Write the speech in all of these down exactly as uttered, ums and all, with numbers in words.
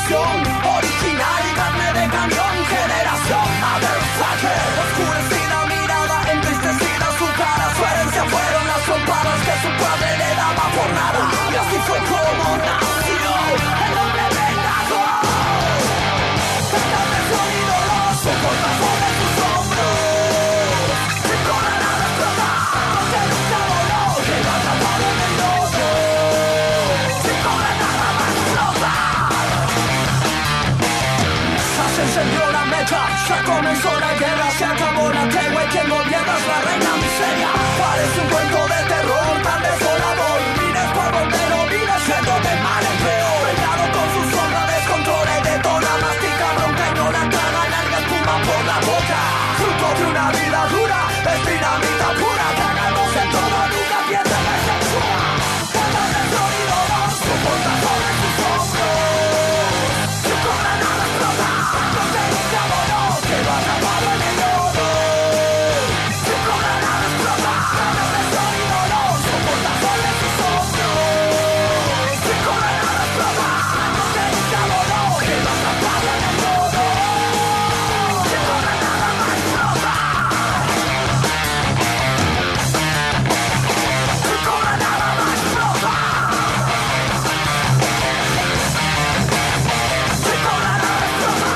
generación original y carne de cañón, generación motherfucker. Oscurecida mirada, entristecida su cara, su herencia fueron las trompadas que su padre le daba por nada. Y así fue como nació el hombre vengazo. Cantante sonido los soporta sobre sus hombros. Si con la nada explota, no se nunca voló, quedó atrapado en el lodo. Si con la nada más explota. Ya se encendió la mecha, ya comenzó la guerra, se acabó la tregua y quien gobierna es la reina miseria. Parece un cuento de terror tan desolador, mires por donde lo mires, yendo de mal en peor. Peleado con su sombra, descontrola y detona, mastica, bronca y no la traga, larga espuma por la boca. Fruto de una vida dura, es dinamita pura, tragándose todo, nunca piensa en la censura. Cada vez sonido más, soporta sobre sus hombros. Su cobra nada explota, no se nunca voló, quedó atrapado en el lodo. Su cobra nada explota, cada vez sonido no, soporta sobre sus hombros. Su cobra nada explota, no se nunca voló, quedó atrapado en el lodo. Su cobra nada más explota. Su cobra nada más explota. Su cobra nada explota.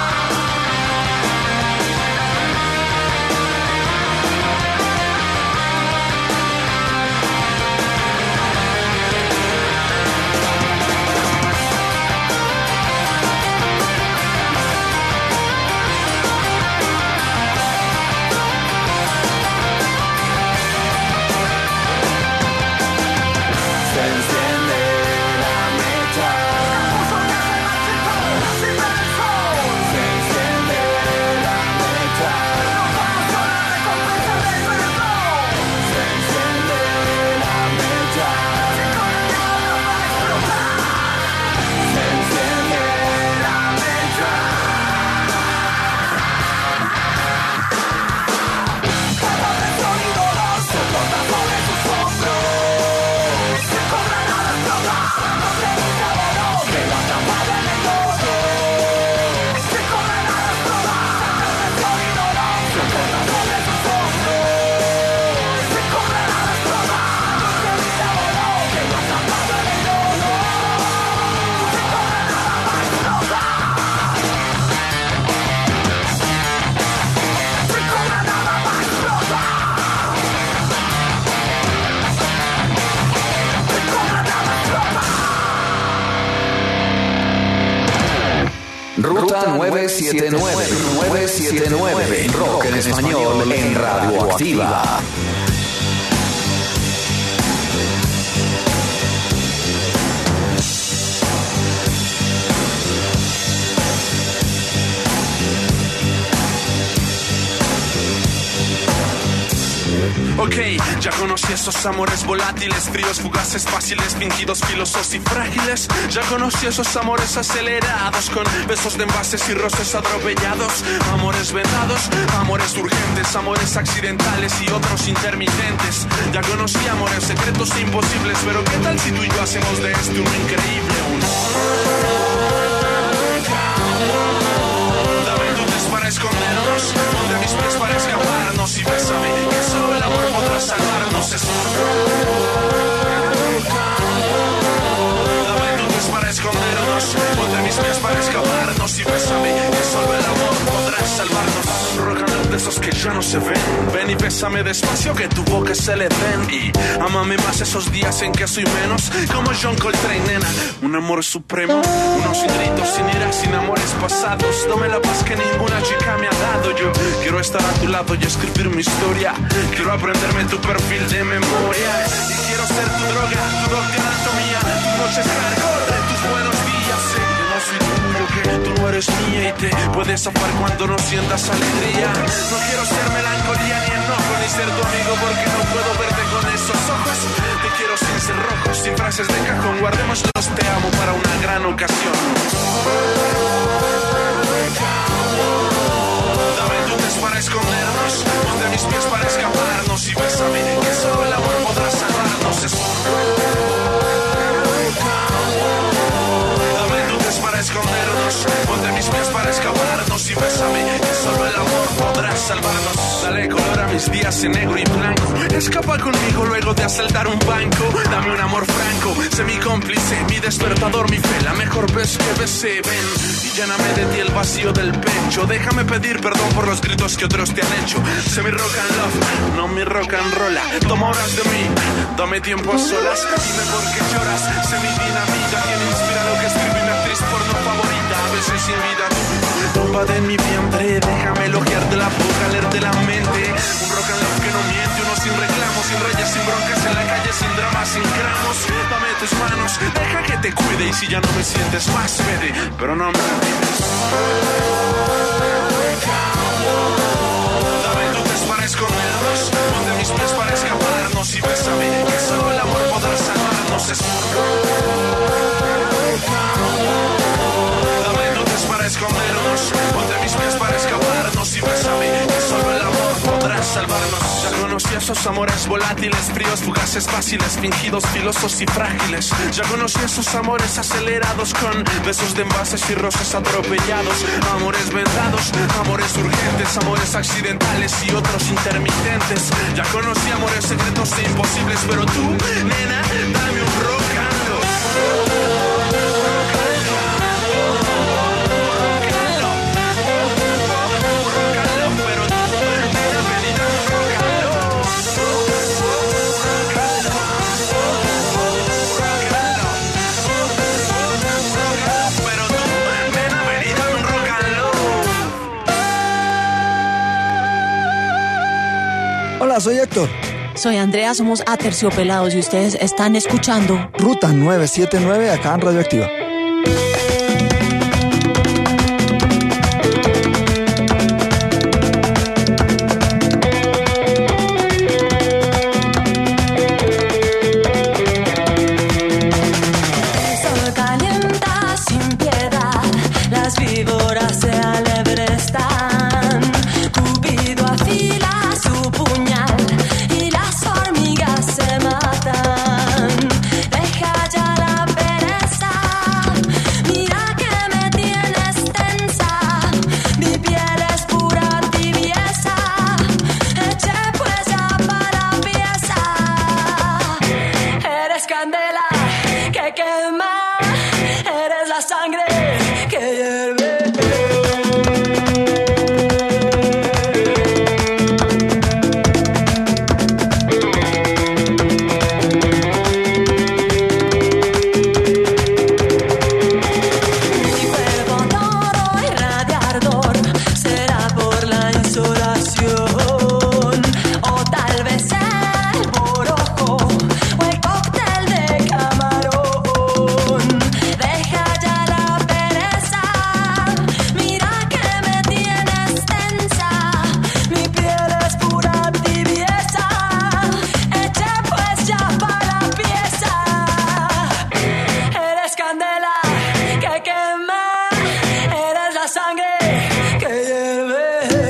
Se enciende la mecha. Se enciende la mecha. Se enciende la mecha. Se enciende la mecha. Cada vez sonido los soporta sobre sus hombros. Se cobra nada explota, no se nunca voló, quedó atrapado en el lodo. Se cobra nada explota, cada vez sonido los soporta sobre sus hombros. Se cobra nada explota, no se nunca voló, quedó atrapado en el lodo. Se cobra nada más explota. Se cobra nada más explota. Se cobra nada explota. Ruta nueve siete nueve, nueve siete nueve, rock en español en Radioactiva. Ok, ya conocí esos amores volátiles, fríos, fugaces, fáciles, fingidos, filosos y frágiles. Ya conocí esos amores acelerados, con besos de envases y roces atropellados. Amores vendados, amores urgentes, amores accidentales y otros intermitentes. Ya conocí amores secretos e imposibles, pero ¿qué tal si tú y yo hacemos de este uno increíble? Un... Dame entonces para escondernos, ponte a mis pies para escaparnos y bésame, que solo el amor podrá salvarnos. Es Dame entonces para escondernos, ponte a mis pies para escaparnos y bésame, que solo el amor podrá salvarnos. Rock and roll de esos que ya no se ven. Ven y bésame despacio que tu boca se le den. Y ámame más esos días en que soy menos, como John Coltrane, nena. Un amor supremo, unos sin gritos, sin ira, sin amores pasados. Dame la paz que ninguna chica me ha dado. Yo quiero estar a tu lado y escribir mi historia. Quiero aprenderme tu perfil de memoria. Y quiero ser tu droga, tu doctor anatomía, tus noches hardcore, tus buenos días. Sé que no soy tuyo, que tú no eres mía y te puedes zafar cuando no sientas alegría. No quiero ser melancolía ni enojo, ni ser tu amigo porque no puedo verte con esos ojos. Te quiero sin ser rojo, sin frases de cajón. Guardemos los te amo para una gran ocasión. Dame entonces para escondernos, ponte a mis pies para escaparnos y bésame, que solo el amor podrá salvarnos. Es... Dame entonces para escondernos. salvarnos. Dale color a mis días en negro y blanco. Escapa conmigo luego de asaltar un banco. Dame un amor franco, sé mi cómplice, mi despertador, mi fe, la mejor vez que besé. Ven y lléname de ti el vacío del pecho. Déjame pedir perdón por los gritos que otros te han hecho. Sé mi rock and love, no mi rock and roll. Toma horas de mí, dame tiempo a solas. Dime por qué lloras, sé mi dinamita. Quien inspira lo que escribe mi actriz porno favorita. A veces sin vida, tumba de mi vientre. Déjame elogiarte la boca, leerte la mente. Un rock and love que no miente, uno sin reclamos, sin reyes, sin broncas en la calle, sin drama, sin gramos. Dame tus manos, deja que te cuide. Y si ya no me sientes más, vete, pero no me olvides. Dame tus pies para escondernos, ponte mis pies para escaparnos. Y bésame, que solo el amor podrá salvarnos. Es dame tus pies para escondernos, ponte mis pies para escaparnos. Y bésame, que solo el amor podrá salvarnos. Ya conocí esos amores volátiles, fríos, fugaces, fáciles, fingidos, filosos y frágiles. Ya conocí esos amores acelerados con besos de envases y rosas atropellados. Amores vendados, amores urgentes, amores accidentales y otros intermitentes. Ya conocí amores secretos e imposibles, pero tú, nena, dame un rock and roll. Hola, soy Héctor. Soy Andrea, somos Aterciopelados y ustedes están escuchando Ruta novecientos setenta y nueve acá en Radioactiva. Sol calienta sin piedad, las víboras se alebrestan. Cupido afila su puñal y las hormigas se matan. Deja ya la pereza, mira que me tienes tensa. Mi piel es pura tibieza, eché pues ya para pieza. Eres candela que quema, eres la sangre que hierve. Mi cuerpo toro irradia ardor, será por la insolación, o tal vez el borojo, o el cóctel de camarón. Deja ya la pereza, mira que me tienes tensa. Mi piel es pura tibieza, eché pues ya para la pieza. Eres candela que quema, eres la sangre que hierve.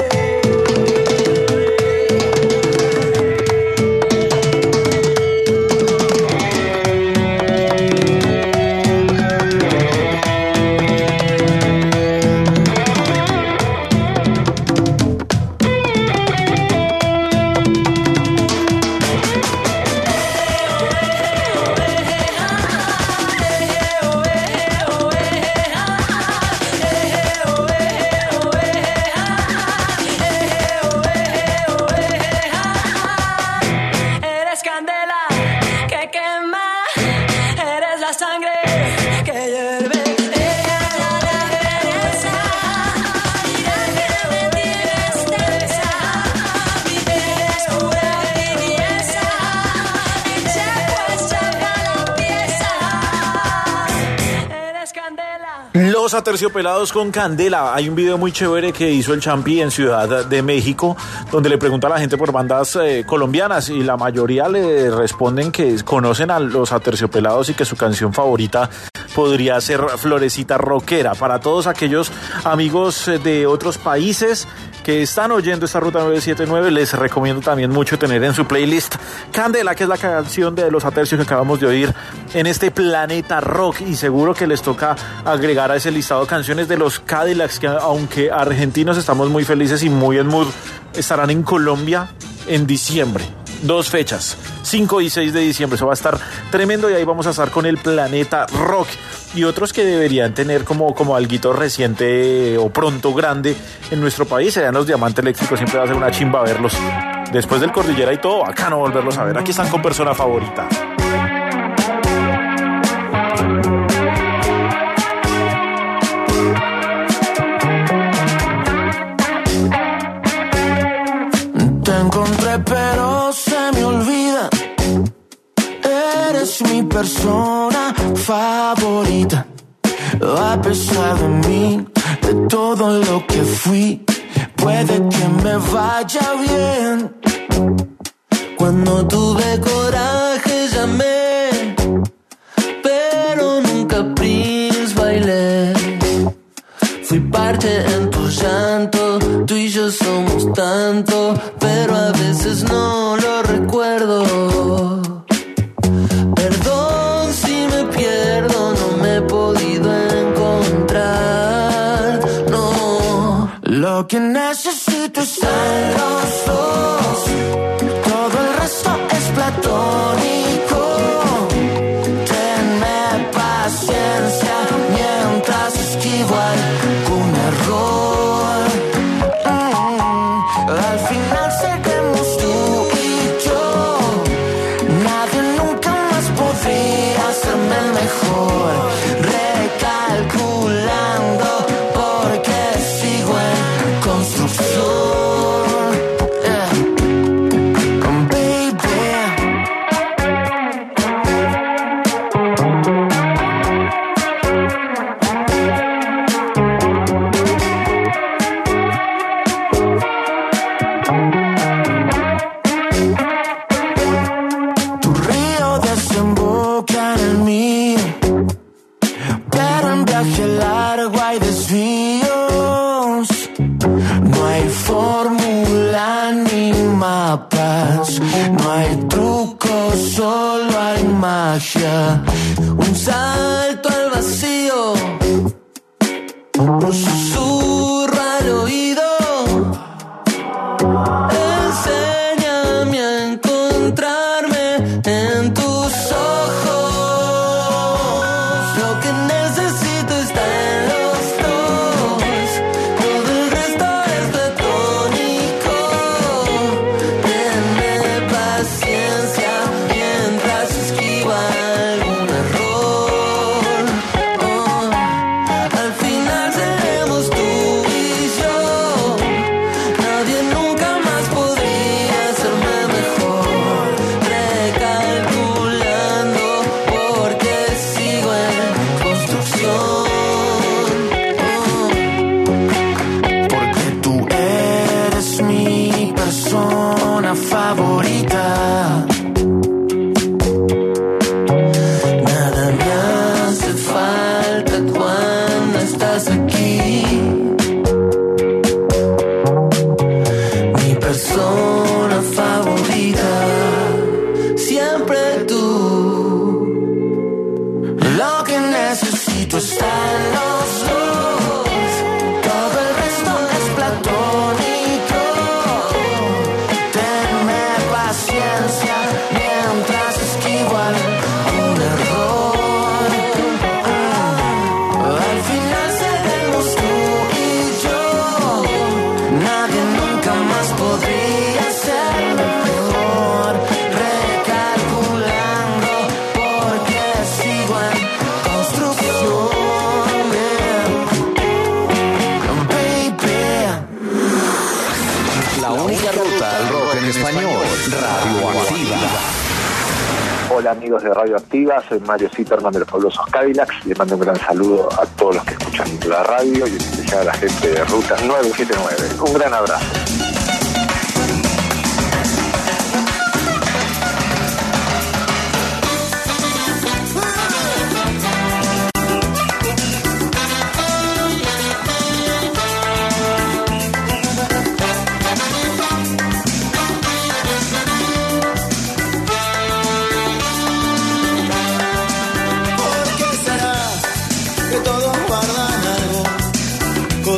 Eres candela que quema, eres la sangre que hierve. Deja ya la pereza, mira que me tienes tensa. Mi piel es pura tibieza, eché pues ya para la pieza. Eres candela. Los Aterciopelados con Candela. Hay un video muy chévere que hizo el Champi en Ciudad de México, donde le pregunta a la gente por bandas eh, colombianas y la mayoría le responden que conocen a los Aterciopelados y que su canción favorita podría ser Florecita Rockera. Para todos aquellos amigos de otros países, que están oyendo esta Ruta nueve siete nueve, les recomiendo también mucho tener en su playlist Candela, que es la canción de Los Atercios que acabamos de oír en este Planeta Rock, y seguro que les toca agregar a ese listado canciones de los Cadillacs, que aunque argentinos estamos muy felices y muy en mood, estarán en Colombia en diciembre. Dos fechas, cinco y seis de diciembre, eso va a estar tremendo, y ahí vamos a estar con el Planeta Rock. Y otros que deberían tener como, como alguito reciente o pronto grande en nuestro país serían los Diamante Eléctrico. Siempre va a ser una chimba verlos después del Cordillera y todo, bacano volverlos a ver. Aquí están con Persona Favorita. Te encontré pero se me olvida. Eres mi persona favorita. A pesar de mí, de todo lo que fui, puede que me vaya bien. Cuando tuve coraje llamé, pero nunca Prince bailé. Fui parte en tu llanto, tú y yo somos tanto, pero a veces no lo recuerdo. Perdón si me pierdo, no me he podido encontrar, no. Lo que necesito está en los dos, todo el resto es platónico. Tenme paciencia mientras esquivo algún error. Mm, al final seremos tú y yo. Nadie nunca más podría hacerme el mejor. Recalculando porque sigo en construcción. Yeah. Baby. Tu río desemboca en el mío, pero en viaje largo hay desvíos. No hay fórmula ni mapas, no hay trucos, solo hay magia. Un salto al vacío, un susurro al oído. Enséñame a encontrarme en tus ojos. Lo que necesito está en los dos, todo el resto es platónico. Tenme paciencia mientras esquivo algún error. Oh, al final seremos tú y yo. Nadie nunca más podría hacerme mejor. Recalculando porque sigo en construcción. Oh, porque tú eres mi persona favorita. Nada me hace falta cuando estás aquí. Mi persona favorita, siempre tú. Lo que necesito está en los dos, todo el resto es platónico. Tenme paciencia mientras esquivo algún error. Al final seremos tú y yo. Nadie nunca más podría ser mejor. Recalculando porque sigo en construcción. Baby. La única ruta al rock en español, Radioactiva. Hola amigos de Radioactiva, soy Mario Zipperman de los Fabulosos Cadillacs. Les mando un gran saludo a todos los que escuchan la radio y en especial a la gente de Ruta nueve siete nueve. Un gran abrazo.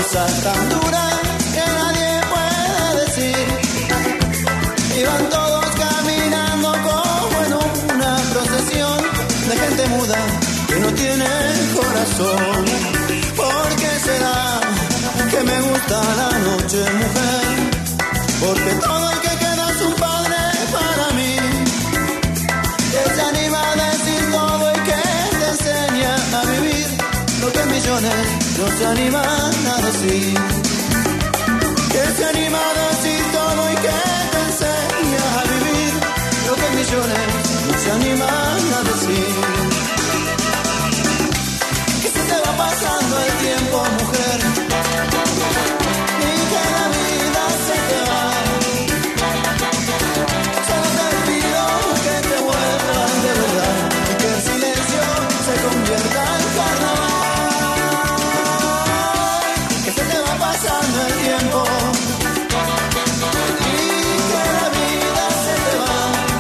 cosas tan duras que nadie puede decir. Iban todos caminando como en una procesión de gente muda que no tiene corazón. ¿Por qué será que me gusta la noche, mujer? Porque todo el que queda es un padre para mí, que se anima a decir todo y que te enseña a vivir lo que millones no se animan a decir. Que se anima a decir todo y que te enseña a vivir lo que millones no se animan a decir. Que se te va pasando el tiempo, mujer, y que la vida se te va. Solo te pido que te vuelvas de verdad y que el silencio se convierta en carnaval. Que se te va pasando el tiempo y que la vida se te va.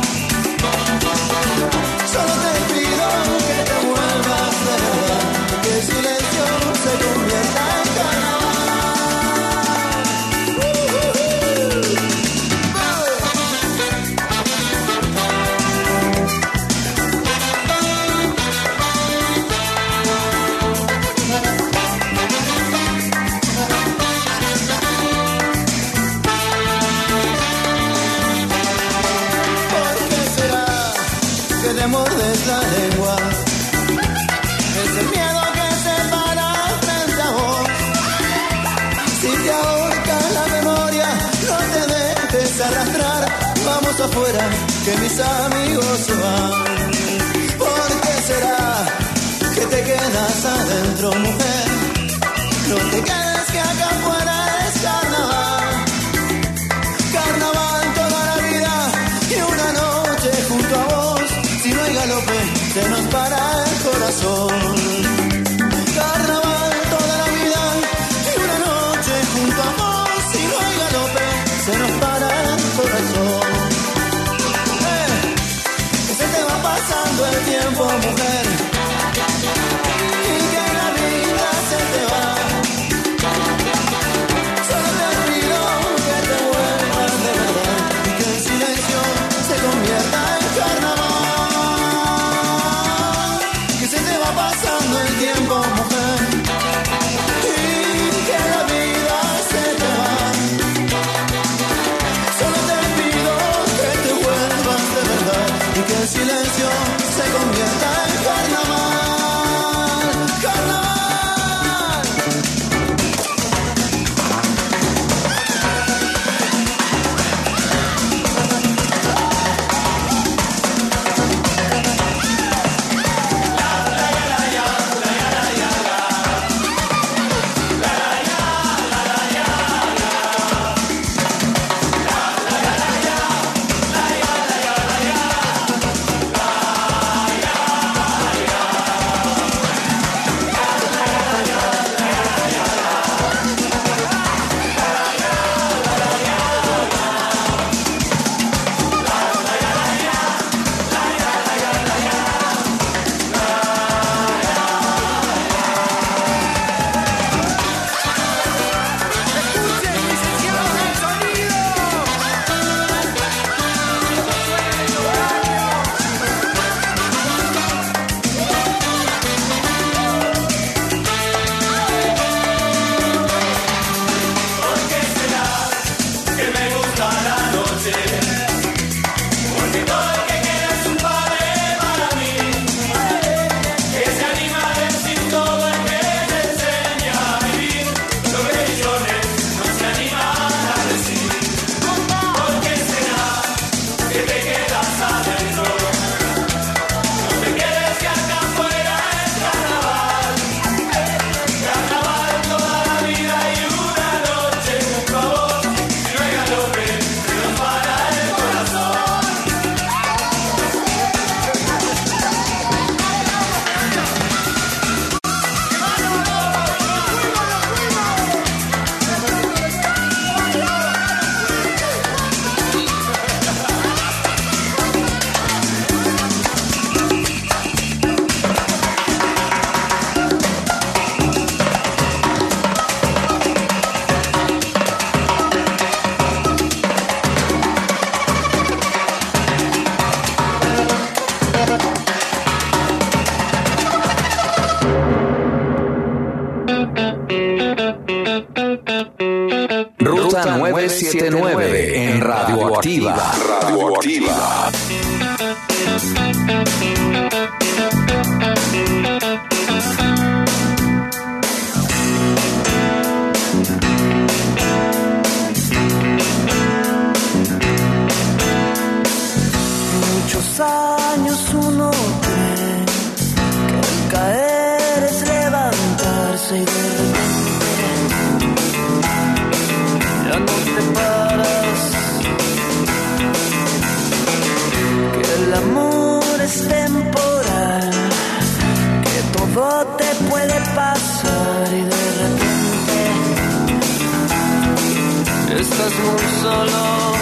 Solo te pido que te vuelvas de verdad y que el silencio se convierta en carnaval. ¿Por qué será que te mordes la lengua? Es el miedo que se para frente a vos. Si te ahorca la memoria, no te dejes arrastrar. Vamos afuera, que mis amigos se van. ¿Por qué será que te quedas adentro, mujer? No te quedes, que acá afuera es carnaval. Carnaval toda la vida y una noche junto a vos. Si no hay galope, se nos para el corazón. Carnaval toda la vida y una noche junto a vos. Si no hay galope, se nos para el corazón. Eh, que se te va pasando el tiempo, mujer, y que la vida se te va. Solo te pido que te vuelvas de verdad y que el silencio se convierta en carnaval. Que se te va pasando el tiempo, mujer, y que la vida se te va. Solo te pido que te vuelvas de verdad y que el silencio se convierta en carnaval. Carnaval. setenta y nueve en Radioactiva. Radioactiva. Muchos años uno cree que el caer es levantarse y de repente ya no te paras, que el amor es temporal, que todo te puede pasar y de repente estás muy solo.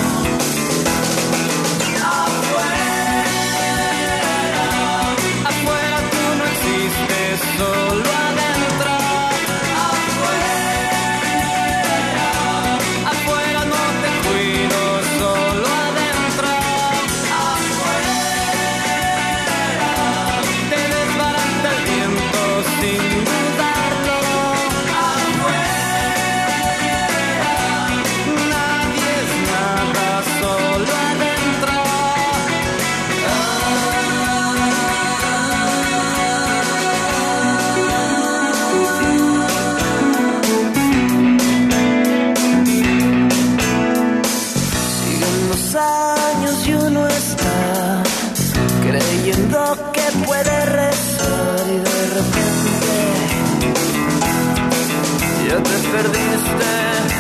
Solo adentro, afuera, afuera no te cuido, solo adentro, afuera, te desbarata el viento sin dudarlo, afuera, nadie es nada, solo adentro. Años y uno está creyendo que puede rezar y de repente ya te perdiste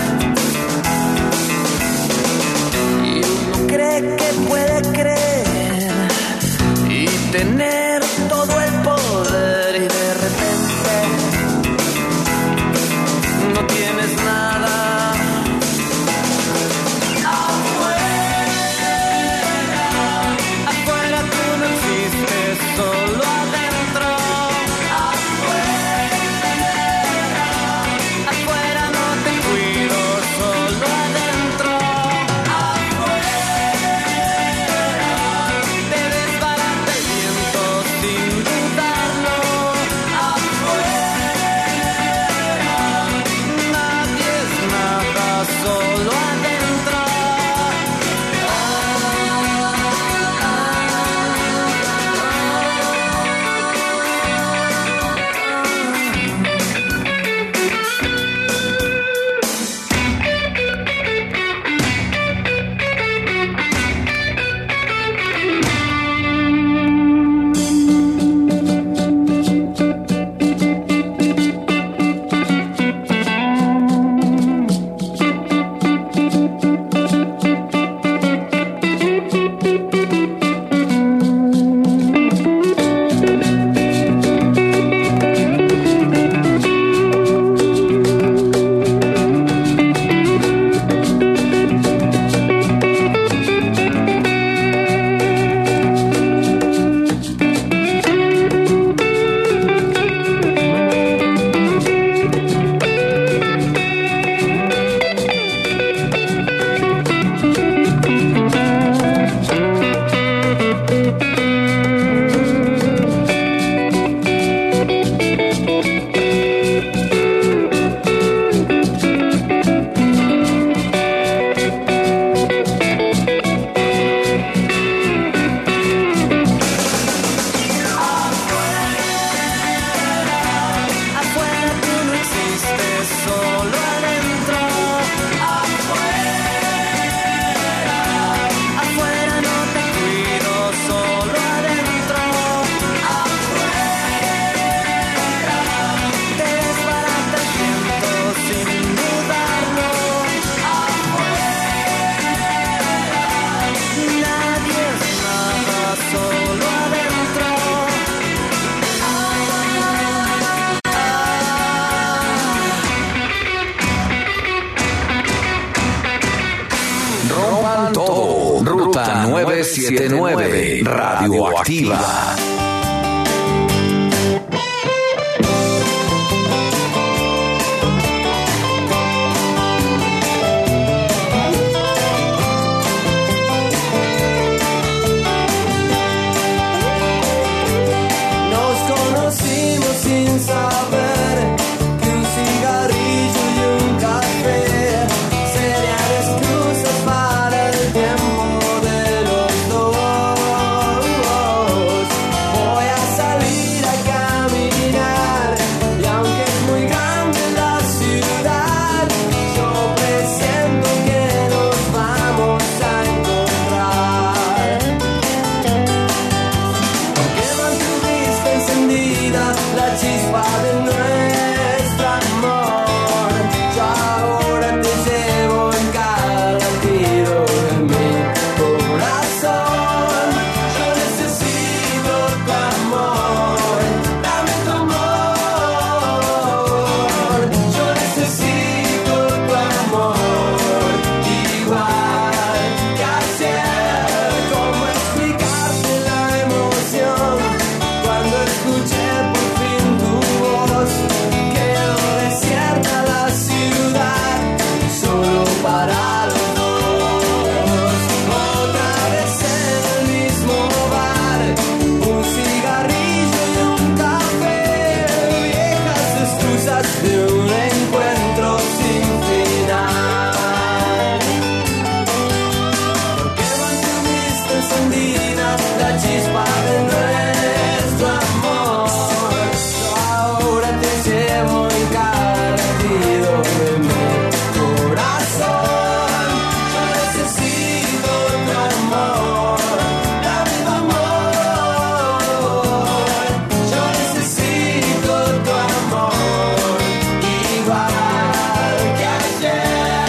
y uno cree que puede creer y tener todo el poder y de repente no tienes nada. Solo adentro, afuera, afuera no te cuido, solo adentro, afuera, te desbarata el viento sin dudarlo, afuera, nadie es nada, solo adentro. nueve siete nueve Radioactiva. Saber que un cigarrillo y un café serían de nuestro amor. Yo ahora te llevo en cada latido de mi corazón. Yo necesito tu amor, dame tu amor. Yo necesito tu amor, igual que ayer. ¿Cómo explicarte la emoción cuando escuché por fin tu voz? Quedó desierta la ciudad, solo para los dos. Otra vez en el mismo bar, un cigarrillo y un café, viejas excusas de un encuentro sin final. ¿Por qué mantuviste encendida la chispa de nuestro amor? Yo ahora te llevo en cada latido de mi corazón. Yo necesito tu amor, dame tu amor. Yo necesito tu amor, igual que ayer.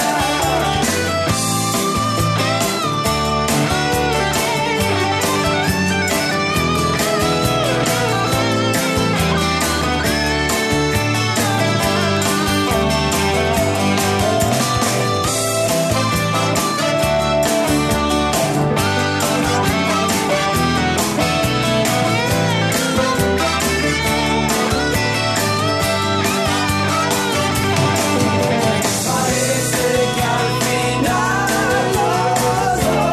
Parece que al final los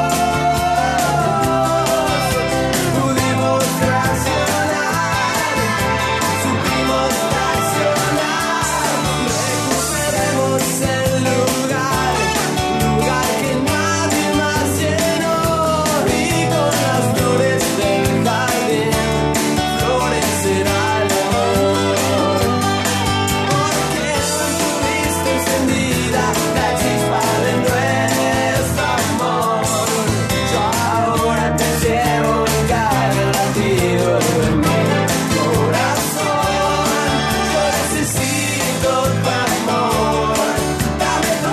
dos pudimos reaccionar, supimos reaccionar. Recuperemos el lugar, lugar que nadie más llenó, y con las flores del jardín florecerá el amor. Porque mantuviste encendida la chispa de nuestro amor. Yo ahora te llevo en cada latido de mi corazón. Yo necesito tu amor, dame tu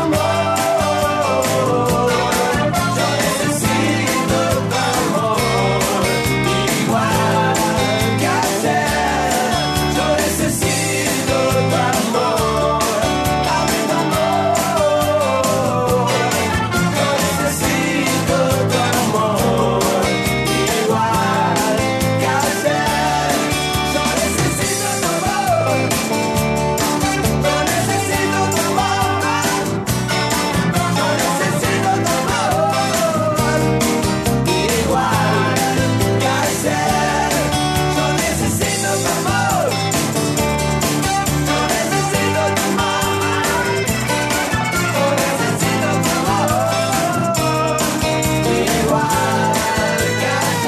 amor. Yo necesito tu amor, igual que ayer. Yo necesito tu amor, dame tu amor. Yo necesito tu amor, igual que ayer. Yo necesito tu amor, yo necesito tu amor. Yo necesito tu amor, igual que ayer. Yo necesito tu amor, yo necesito tu amor. Yo necesito tu amor, igual que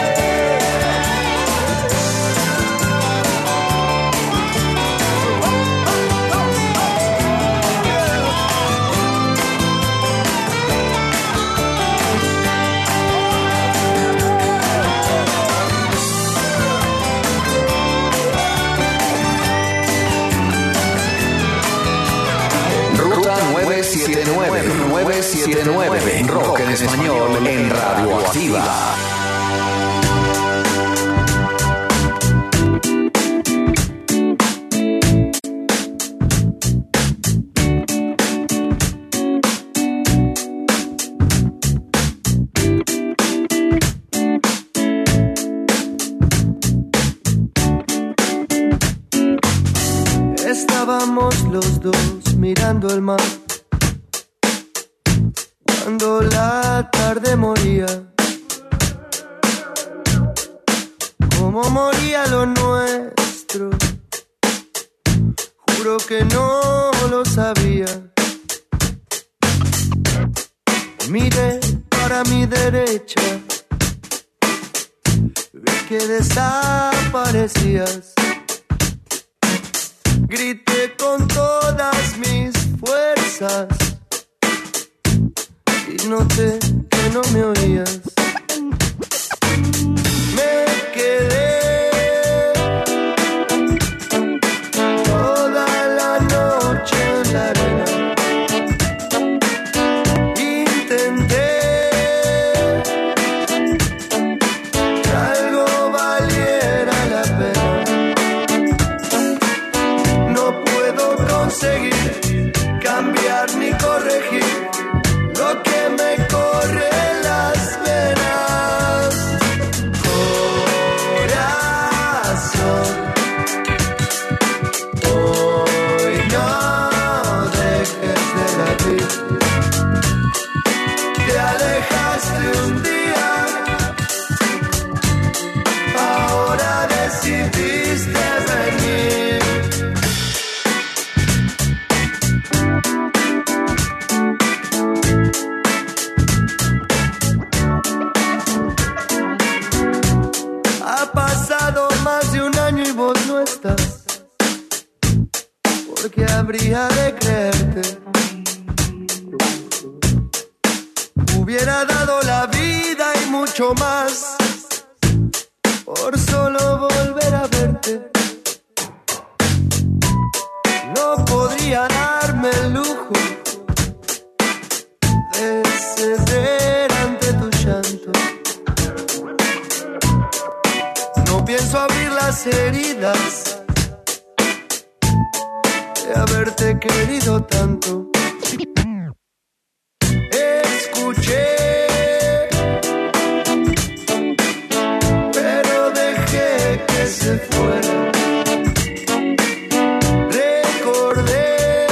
Ruta nueve siete nueve, nueve siete nueve, rock en español en Radioactiva. Estábamos los dos mirando el mar cuando la tarde moría, como moría lo nuestro. Juro que no lo sabía. Miré para mi derecha, vi que desaparecías. Grité con todas mis fuerzas y noté que no me oías. Me quedé conseguir cambiar ni corregir lo que me corre en las venas. Corazón, hoy no dejes de latir. Te alejaste un día, ahora decidiste venir. Ha pasado más de un año y vos no estás. ¿Por qué habría de creerte? Hubiera dado la vida y mucho más por solo volver a verte. No podría darme el lujo de ceder ante tu llanto. No pienso abrir las heridas de haberte querido tanto. Escuché, pero dejé que se fuera. Recordé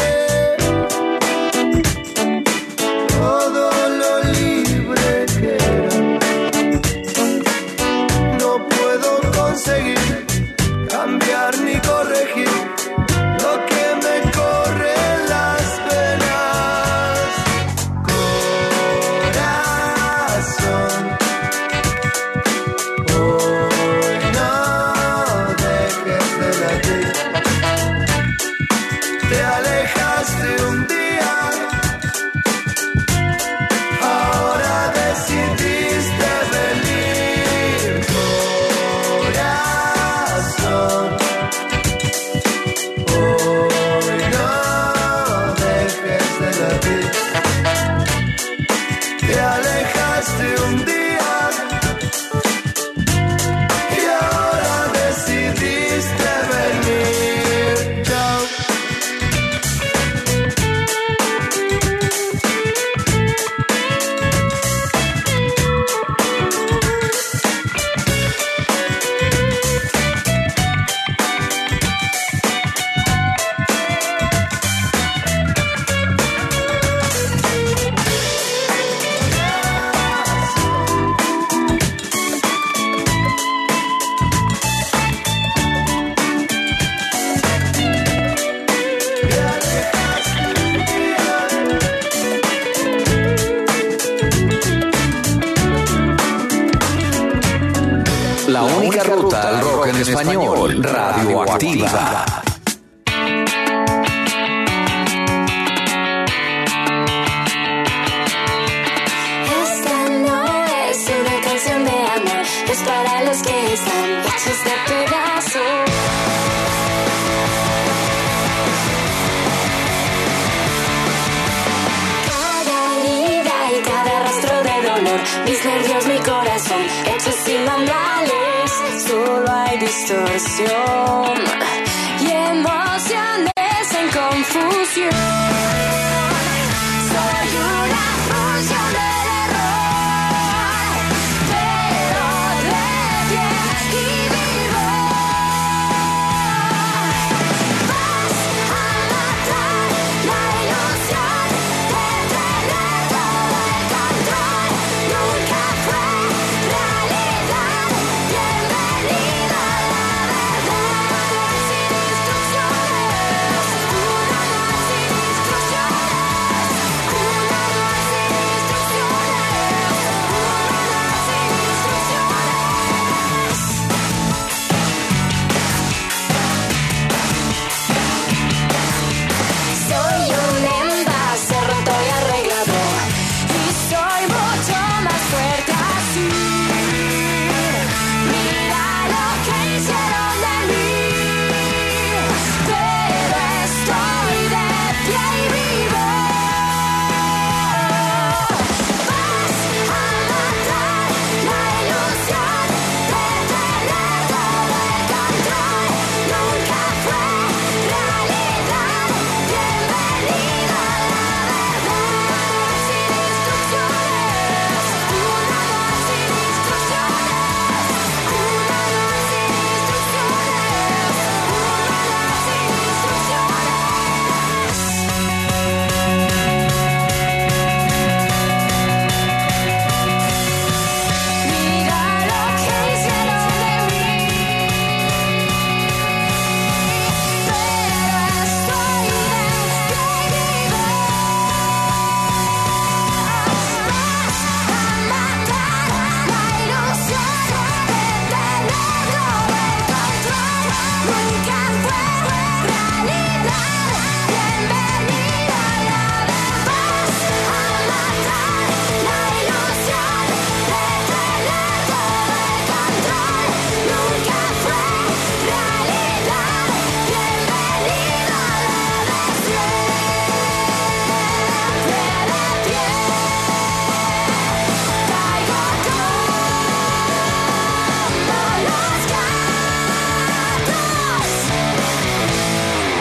todo lo libre que era. No puedo conseguir cambiar ni corregir lo que me corre en las venas. Corazón, hoy no dejes de latir. Te alejaste un día, ahora decidiste venir. Corazón, hoy no dejes de latir. Te alejaste un día y ahora decidiste venir. Chao. La única ruta al rock en español, Radioactiva. Esta no es una canción de amor, es para los que están hechos de pedazos. Cada herida y cada rastro de dolor, mis nervios, mi corazón, hechos sin manuales, solo hay distorsión y emociones en confusión. Soy una función del error, pero de pie y vivo. Vas a matar la ilusión de tener todo el control. Nunca fue realidad. Bienvenida a la verdad. Sin instrucciones, un amor sin instrucciones.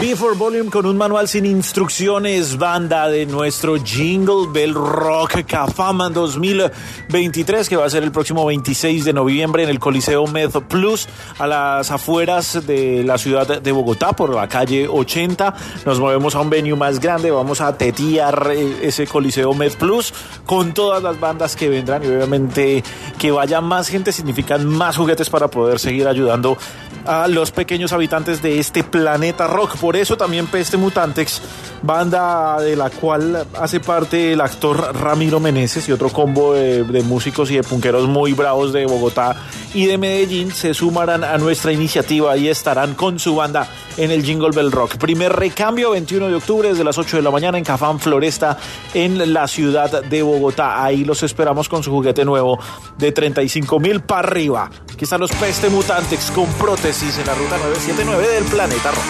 B cuatro Volume con un manual sin instrucciones, banda de nuestro Jingle Bell Rock Cafam dos mil veintitrés, que va a ser el próximo veintiséis de noviembre en el Coliseo Med Plus, a las afueras de la ciudad de Bogotá, por la calle ochenta. Nos movemos a un venue más grande, vamos a tetear ese Coliseo Med Plus con todas las bandas que vendrán, y obviamente que vaya más gente significan más juguetes para poder seguir ayudando a los pequeños habitantes de este planeta rock. Por eso también Peste Mutantex, banda de la cual hace parte el actor Ramiro Meneses y otro combo de, de músicos y de punqueros muy bravos de Bogotá y de Medellín, se sumarán a nuestra iniciativa y estarán con su banda en el Jingle Bell Rock. Primer recambio, veintiuno de octubre, desde las ocho de la mañana en Cafam Floresta, en la ciudad de Bogotá. Ahí los esperamos con su juguete nuevo de treinta y cinco mil para arriba. Aquí están los Peste Mutantex con prótesis en la ruta nueve siete nueve del planeta rock.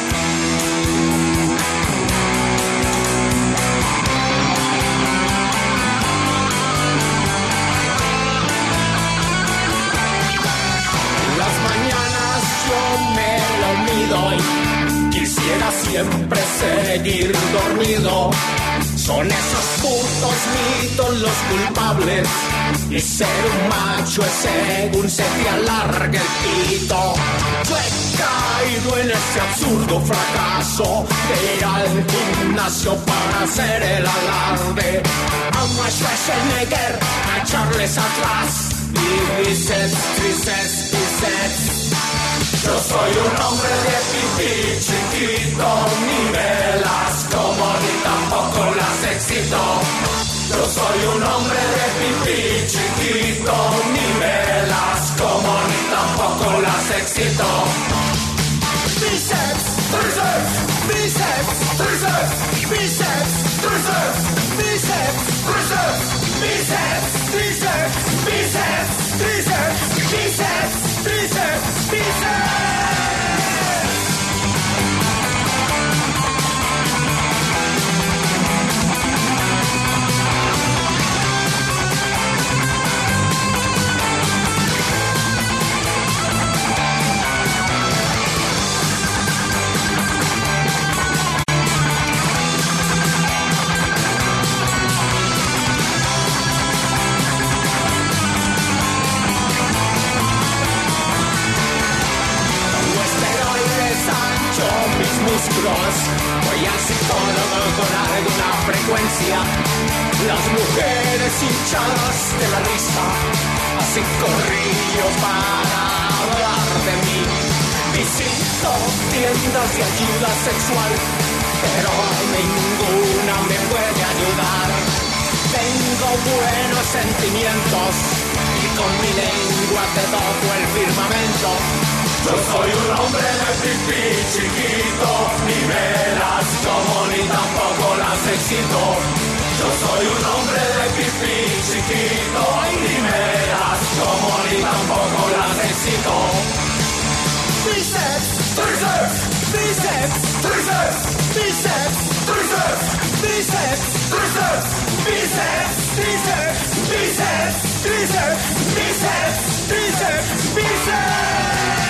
Quisiera siempre seguir dormido. Son esos putos mitos los culpables. Y ser un macho es según se te alargue el pito. Yo he caído en ese absurdo fracaso de ir al gimnasio para hacer el alarde. A un Schwarzenegger, a Charles Atlas y bíceps, tríceps, bíceps. Yo soy un hombre de pipí chiquito, ni me las como ni tampoco las excito. Yo soy un hombre de pipí chiquito, ni me las como ni tampoco las excito. Bíceps, tríceps, bíceps, tríceps, bíceps, tríceps, bíceps, tríceps, bíceps, tríceps, bíceps, tríceps, bíceps, tríceps, bíceps. Voy al psicólogo con alguna frecuencia. Las mujeres hinchadas de la risa hacen corrillos para hablar de mí. Visito tiendas de ayuda sexual, pero ninguna me puede ayudar. Tengo buenos sentimientos y con mi lengua te toco el firmamento. Yo soy un hombre de pipí chiquito, ni me las como ni tampoco las excito. Yo soy un hombre de pipí chiquito, y ni me las como ni tampoco las excito. Bíceps, tríceps, bíceps, tríceps, bíceps, tríceps, bíceps, tríceps, bíceps, tríceps, bíceps, tríceps, bíceps, tríceps, bíceps.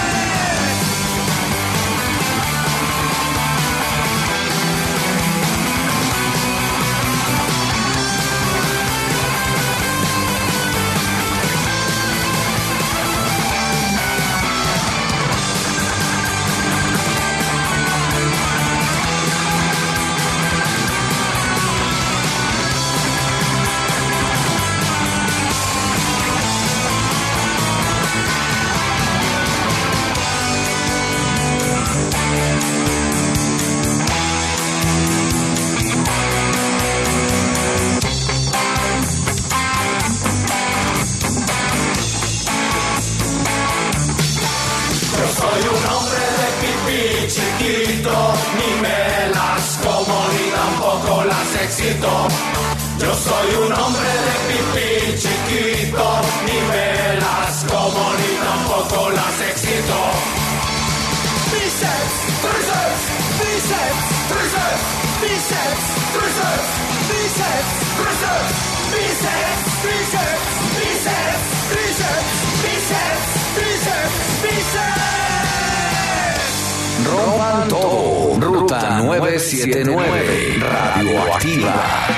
Yo soy un hombre de pipí chiquito, ni me las como ni tampoco las excito. Bíceps, tríceps, bíceps, tríceps, bíceps, tríceps, bíceps, tríceps, bíceps, tríceps, bíceps, tríceps, bíceps, tríceps, bíceps. Rompan todo. Ruta nueve siete nueve, Radioactiva.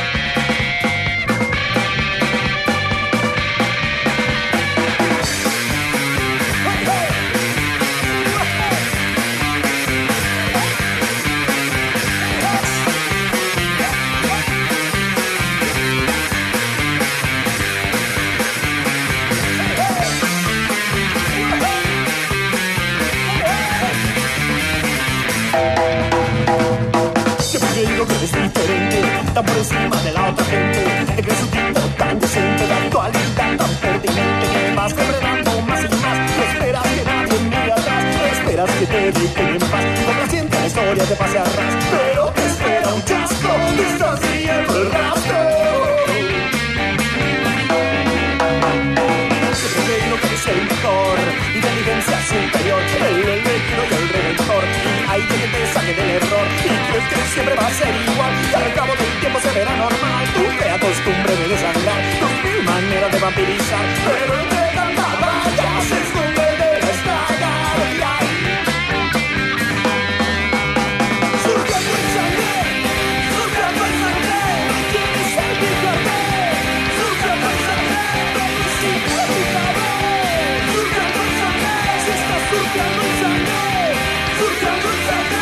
Tan por encima de la otra gente, que es un tipo tan decente, de actualidad tan pertinente, que vas corredando más y más, no esperas que nadie mire atrás, no esperas que te dejen en paz, complaciente la historia te pase a ras, pero te espera un chasco, te estás siguiendo el rastro. Siempre creo que es el mejor, inteligencia superior, el elegido y el redentor, y ahí que te saque del error, y crees que siempre va a ser igual, y al cabo del tiempo se verá normal, tu fea costumbre de desangrar, tus mil maneras de vampirizar, pero entre tanta valla se esconde de la estaca. Surcando el sangre, surcando el sangre, quieres salpicarte, surcando el sangre, es inevitable, surcando el sangre, se está surcando el sangre, surcando el sangre.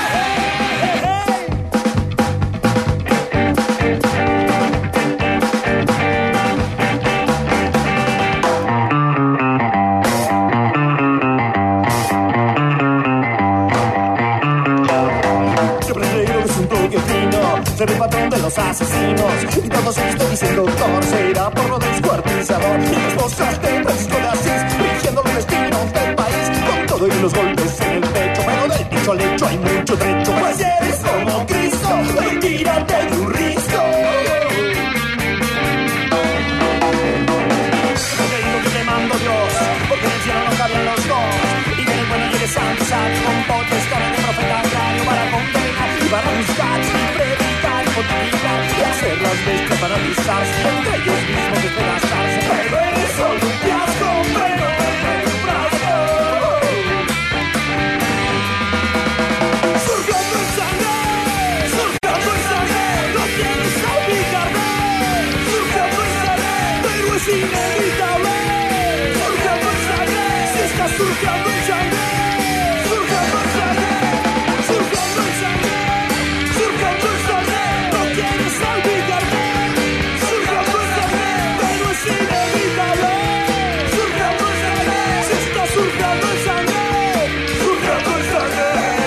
Ser el patrón de los asesinos y todos estoy diciendo doctor será por lo descuartizador y las cosas de Francisco de Asís rigiendo los destinos del país con todo y los golpes en el pecho, pero del dicho al hecho hay mucho trecho, pues eres como Cristo, retírate de un risco. Creído que te mando Dios, porque en el cielo no cabían los dos, y que en el bueno llegue santo, santo, con potes, cara de profeta diario para condenar y para buscar y predicar y fortificar y hacer las bestias para alisarse, entre ellos mismos despedazarse, pero eres solo un fiasco, pero eres un frasco. Surcando el sangre, surcando el sangre, no quieres salpicarme, surcando el sangre, pero es inevitable, surcando el sangre, si estás surcando el sangre, surcando el sangre, surcando el sangre, surcando el sangre, no quieres salpicarme, surcando el sangre, pero es inevitable, surcando el sangre, si estás surcando el sangre, surcando el sangre.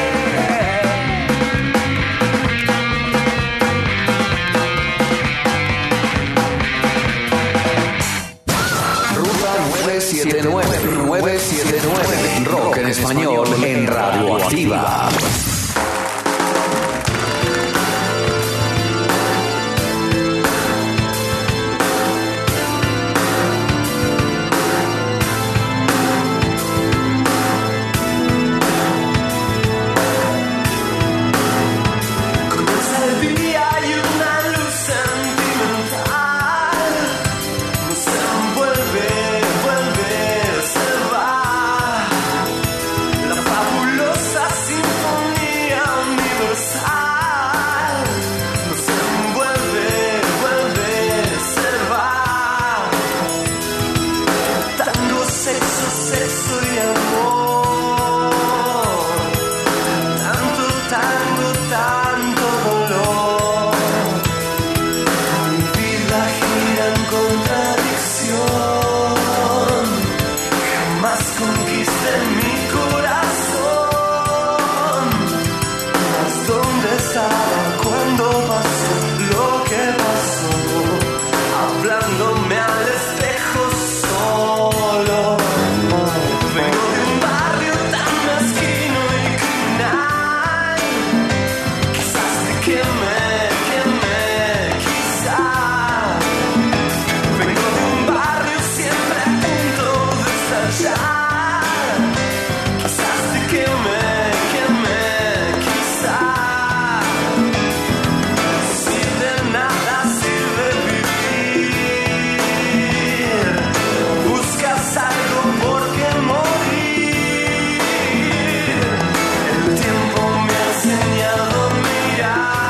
Ruta nueve siete nueve, nueve siete nueve, rock en español en Radioactiva. Enseñado a mirar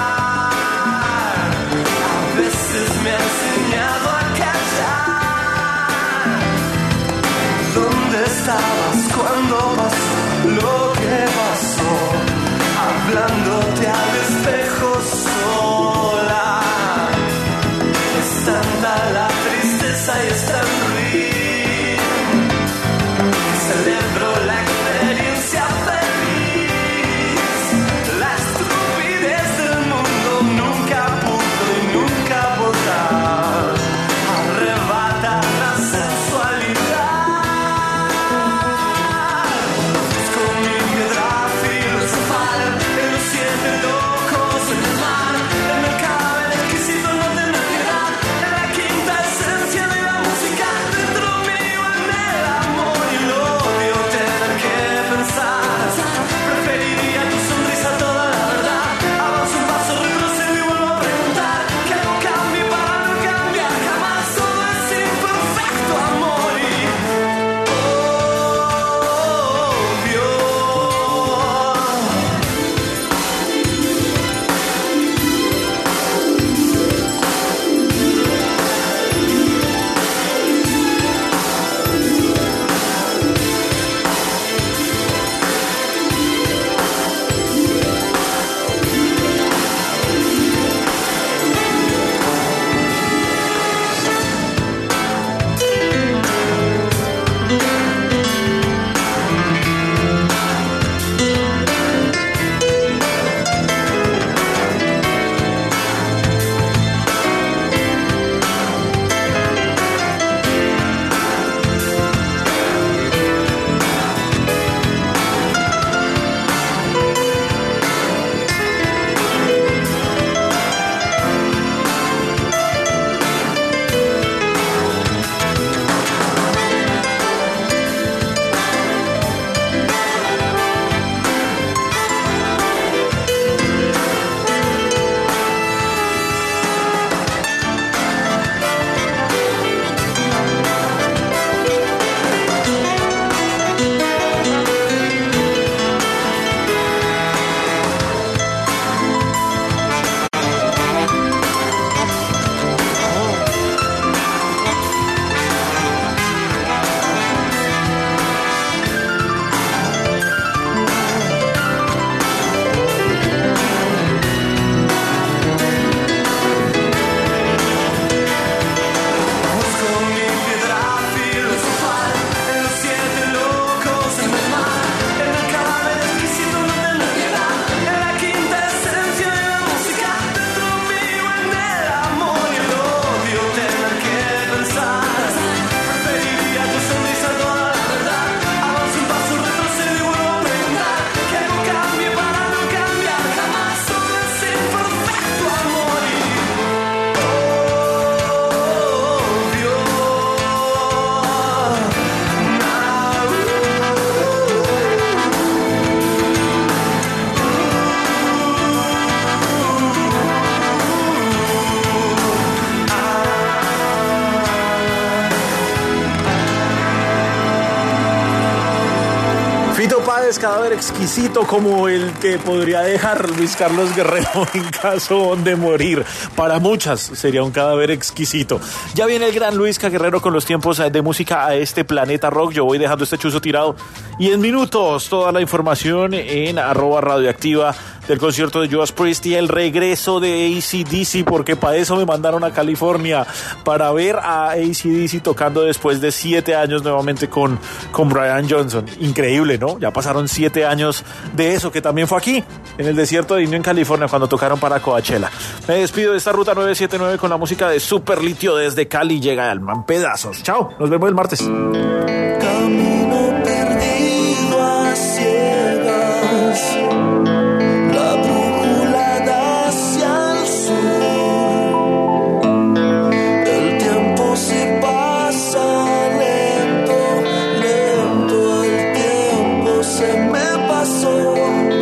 es cadáver exquisito como el que podría dejar Luis Carlos Guerrero en caso de morir. Para muchas sería un cadáver exquisito. Ya viene el gran Luis Guerrero con los tiempos de música a este planeta rock. Yo voy dejando este chuzo tirado y en minutos toda la información en arroba radioactiva del concierto de Judas Priest y el regreso de A C D C, porque para eso me mandaron a California, para ver a A C D C tocando después de siete años nuevamente con, con Brian Johnson. Increíble, ¿no? Ya pasaron siete años de eso, que también fue aquí, en el desierto de Indio, en California, cuando tocaron para Coachella. Me despido de esta ruta nueve siete nueve con la música de Super Litio desde Cali. Llega Alma en pedazos. Chao, nos vemos el martes. Camino perdido a ciegas, la brújula da hacia el sur. El tiempo se pasa lento, lento, el tiempo se me pasó.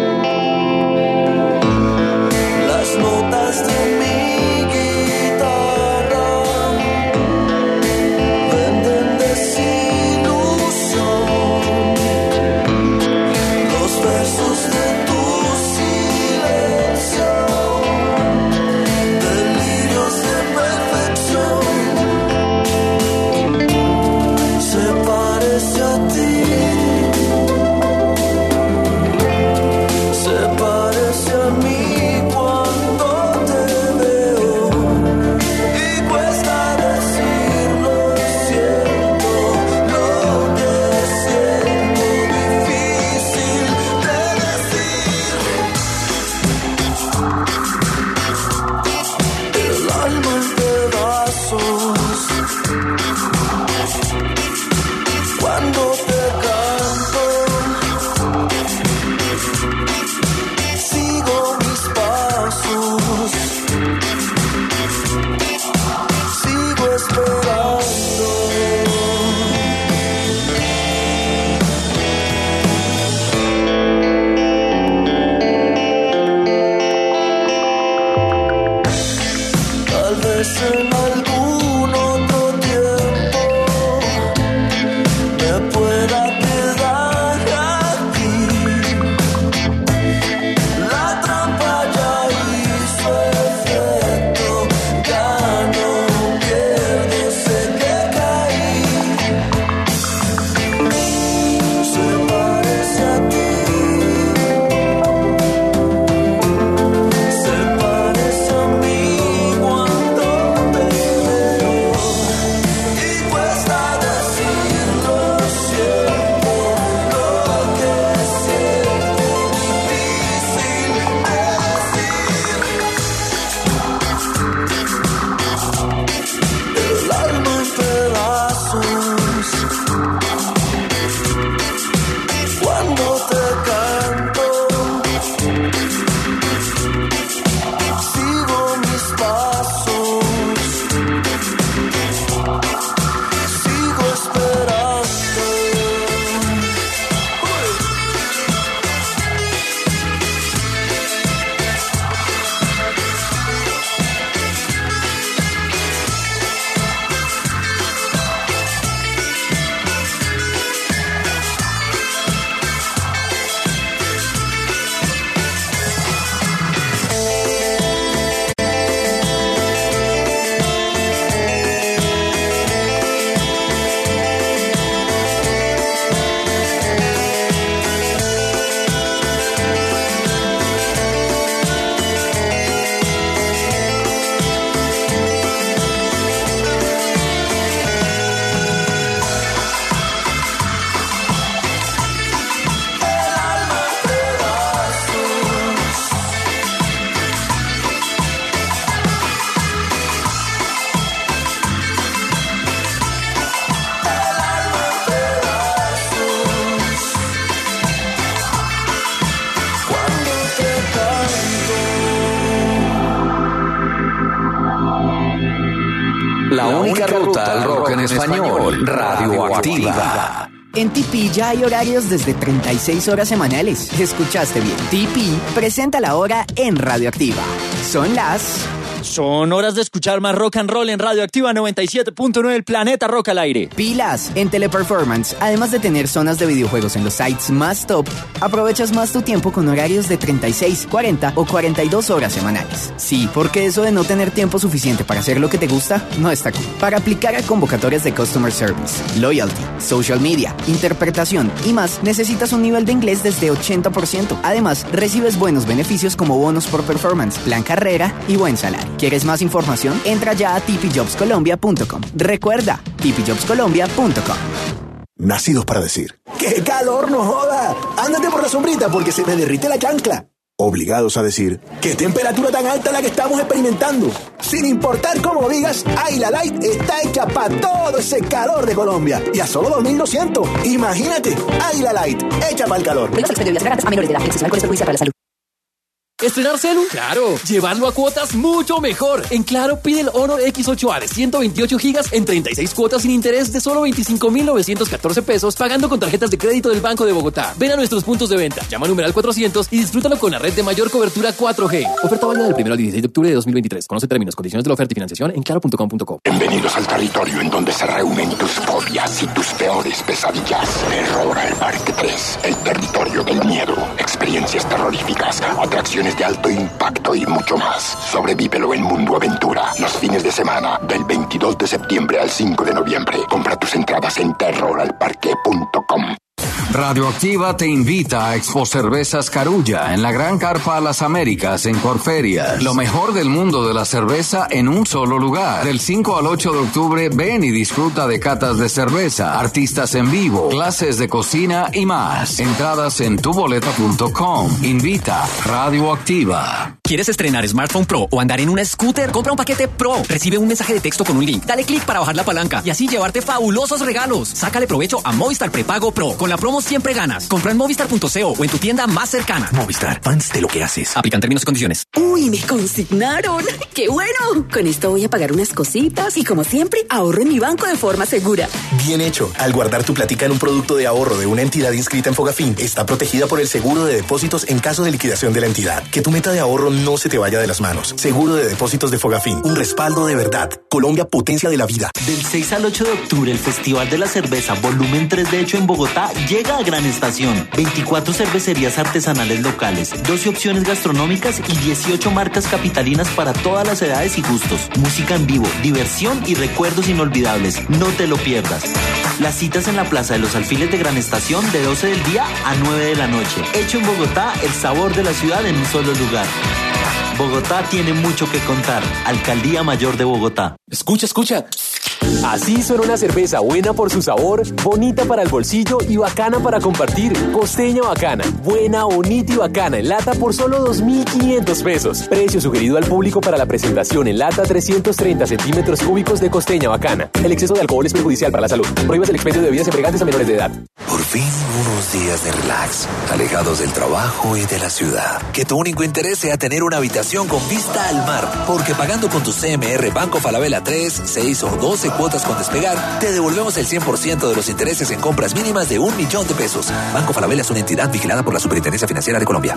Las notas de mi guitarra venden desilusión. Los versos de tu silencio, delirios de perfección. Se parece a ti, se parece a mí cuando te veo y cuesta decir lo siento, lo que siento, difícil de decir. El alma en pedazos cuando te canto. Sigo mis pasos, sigo esperando. Tal vez en algún otro tiempo me pueda quedar aquí. La trampa ya hizo efecto, ya no pierdo, sé que caí. Se parece a ti, se parece a mí cuando te veo y cuesta decir lo siento, lo que siento, difícil de decir. El alma en pedazos cuando te canto. Sigo mis pasos, sigo esperando. La única ruta al rock en español, Radioactiva. En T P ya hay horarios desde treinta y seis horas semanales. Escuchaste bien. T P presenta la hora en Radioactiva. Son las Son horas de escuchar más rock and roll en Radioactiva noventa y siete punto nueve, el planeta rock al aire. Pilas, en Teleperformance, además de tener zonas de videojuegos en los sites más top, aprovechas más tu tiempo con horarios de treinta y seis, cuarenta o cuarenta y dos horas semanales. Sí, porque eso de no tener tiempo suficiente para hacer lo que te gusta, no está cool. Para aplicar a convocatorias de Customer Service, Loyalty, Social Media, Interpretación y más, necesitas un nivel de inglés desde ochenta por ciento. Además, recibes buenos beneficios como bonos por performance, plan carrera y buen salario. ¿Quieres más información? Entra ya a t p jobs colombia punto com. Recuerda, t p jobs colombia punto com. Nacidos para decir: ¡qué calor, no joda! Ándate por la sombrita porque se me derrite la chancla. Obligados a decir: ¡qué temperatura tan alta la que estamos experimentando! Sin importar cómo digas, Águila Light está hecha para todo ese calor de Colombia. Y a solo dos mil doscientos. Imagínate, Águila Light, hecha para el calor. A menores de edad, el alcohol es perjudicial para la salud. ¿Estrenar celu? ¡Claro! Llevarlo a cuotas mucho mejor. En Claro, pide el Honor equis ocho A de ciento veintiocho gigas en treinta y seis cuotas sin interés de solo veinticinco mil novecientos catorce pesos, pagando con tarjetas de crédito del Banco de Bogotá. Ven a nuestros puntos de venta, llama al numeral cuatrocientos y disfrútalo con la red de mayor cobertura cuatro G. Oferta válida del primero al dieciséis de octubre de dos mil veintitrés. Conoce términos, condiciones de la oferta y financiación en claro punto com punto co. Bienvenidos al territorio en donde se reúnen tus fobias y tus peores pesadillas. Terror al Parque tres, el territorio del miedo. Experiencias terroríficas, atracciones de alto impacto y mucho más. Sobrevívelo en Mundo Aventura. Los fines de semana, del veintidós de septiembre al cinco de noviembre. Compra tus entradas en terror al parque punto com. Radioactiva te invita a Expo Cervezas Carulla en la Gran Carpa Las Américas en Corferias. Lo mejor del mundo de la cerveza en un solo lugar. Del cinco al ocho de octubre ven y disfruta de catas de cerveza, artistas en vivo, clases de cocina y más. Entradas en tu boleta punto com. Invita Radioactiva. ¿Quieres estrenar smartphone Pro o andar en una scooter? Compra un paquete Pro. Recibe un mensaje de texto con un link. Dale clic para bajar la palanca y así llevarte fabulosos regalos. Sácale provecho a Movistar Prepago Pro. Con la promo siempre ganas. Compra en movistar punto co o en tu tienda más cercana. Movistar, fans de lo que haces. Aplican términos y condiciones. Uy, me consignaron. ¡Qué bueno! Con esto voy a pagar unas cositas y, como siempre, ahorro en mi banco de forma segura. Bien hecho. Al guardar tu platica en un producto de ahorro de una entidad inscrita en Fogafín, está protegida por el seguro de depósitos en caso de liquidación de la entidad. Que tu meta de ahorro no se te vaya de las manos. Seguro de depósitos de Fogafín. Un respaldo de verdad. Colombia, potencia de la vida. Del seis al ocho de octubre, el Festival de la Cerveza Volumen tres de hecho en Bogotá llega a Gran Estación. veinticuatro cervecerías artesanales locales, doce opciones gastronómicas y dieciocho marcas capitalinas para todas las edades y gustos. Música en vivo, diversión y recuerdos inolvidables. No te lo pierdas. Las citas en la Plaza de los Alfiles de Gran Estación de doce del día a nueve de la noche. Hecho en Bogotá, el sabor de la ciudad en un solo lugar. Bogotá tiene mucho que contar. Alcaldía Mayor de Bogotá. Escucha, escucha. Así suena una cerveza buena por su sabor, bonita para el bolsillo y bacana para compartir. Costeña Bacana. Buena, bonita y bacana en lata por solo dos mil quinientos pesos. Precio sugerido al público para la presentación en lata trescientos treinta centímetros cúbicos de Costeña Bacana. El exceso de alcohol es perjudicial para la salud. Prohíbas el expendio de bebidas embriagantes a menores de edad. Por fin unos días de relax, alejados del trabajo y de la ciudad. Que tu único interés sea tener una habitación con vista al mar. Porque pagando con tu C M R Banco Falabella tres, seis o doce cuotas con Despegar, te devolvemos el cien por ciento de los intereses en compras mínimas de un millón de pesos. Banco Falabella es una entidad vigilada por la Superintendencia Financiera de Colombia.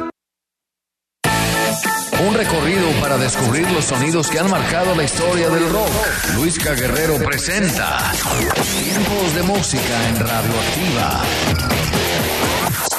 Un recorrido para descubrir los sonidos que han marcado la historia del rock. Luisca Guerrero presenta Tiempos de Música en Radioactiva.